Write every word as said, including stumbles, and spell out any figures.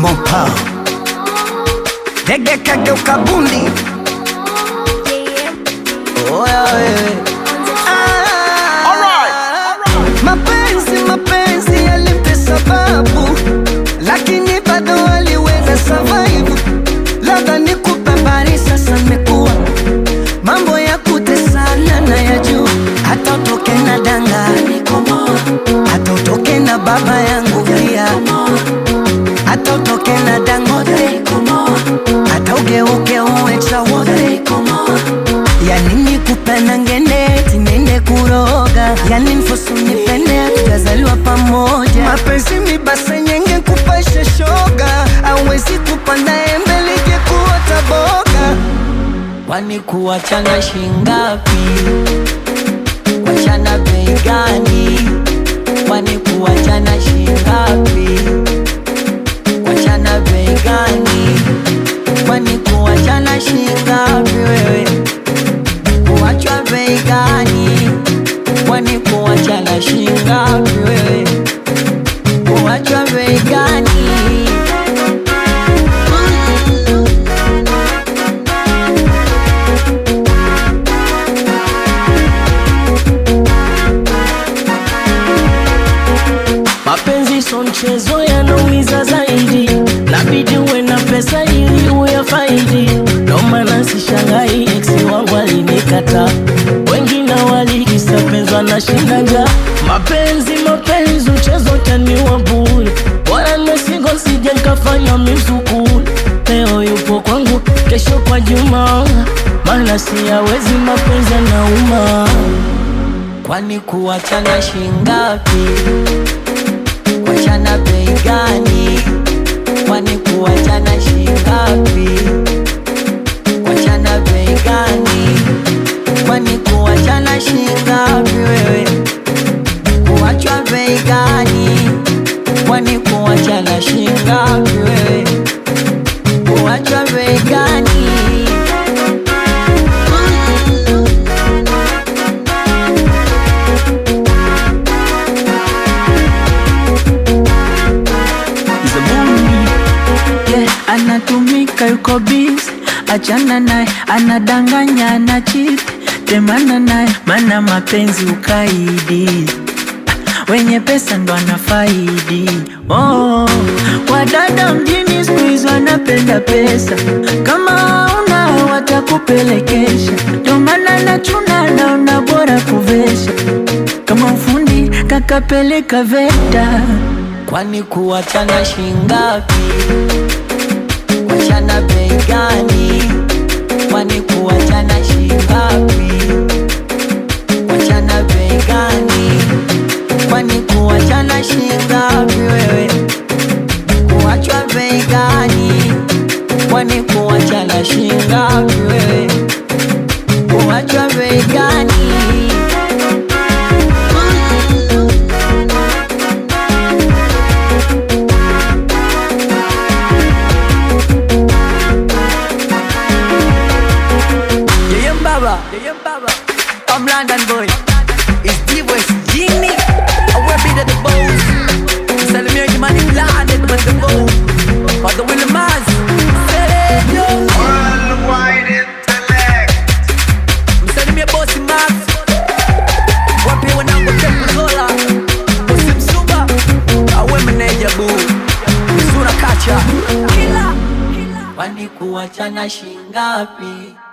Mopa Dege kageuka bundi. Oya wewe. Mapenzi mapenzi yalipe sababu, lakini bado waliweza survive. Labda nikupe habari sasa, nimekuwa mambo ya kutesana na ya juu. Hata utoke na danga hata utoke na baba yangu pia, hata utoke na Dangote, hata ugeuke uwe Chawote. Yani nikupe na ngene tinende kuroga, yani nfosu nipende tukazaliwa pamoja. Mapenzi mibasa nyenge kupasha shoga, hawezi kupanda embe lije kuota boga. Kwani kuachana shingapi? Kuachana bei gani? Kwani kuachana shingapi? Kuachana bei gani? Kwani kuachana shingapi wewe? Kuachwa bei gani? Kwani kuachana shingapi wewe? Kuachwa bei gani? Mapenzi so mchezo, yanaumiza zaidi. Labidi uwe na pesa ili uyafaidi. Ndo maana sishangai ex wangu alinikata. Wengine walikisa penzi wanashinda njaa. Mapenzi mapenzi mchezo utaniua bure. Bora nimesingo sije nikafanya mizukule. Leo yupo kwangu kesho kwa Juma, maana siyawezi mapenzi yanauma. Kwani kuachana shingapi? Kuachana bei gani? Kwani kuachana shingapi? Kuachana bei gani? Kwani kuachana shingapi wewe? Kuachwa bei gani? Kwani kuachana shingapi wewe? Kuachwa bei gani? Anatumika yuko busy, achana naye, anadanganya na cheat. Temana naye, mana mapenzi ukaidi. Wenye pesa ndo anafaidi. Oh, wadada mjini siku hizi wanapenda pesa. Kama una watakupelekesha. Ndo maana nachuna naona bora kuvesha. Kama ufundi kakapeleka VETA. Kwani kuachana shingapi? Kuachana bei gani? Kwani kuachana shingapi? Kuachana bei gani? Kwani kuachana shingapi wewe? Kuachwa bei gani? Kwani kuachana shingapi wewe? Kuachwa bei gani? I'm London boy. It's D-West Genie. I will be the boss. Selling me the money blinded with the bow. But the Willie Maz. Worldwide intellect. I'm selling me a bossy Max. Wapi wanangu tepu zola. Bossy Msuba. Awe meneja boo. Mzura kacha. Kila. Kwani kuachana shingapi?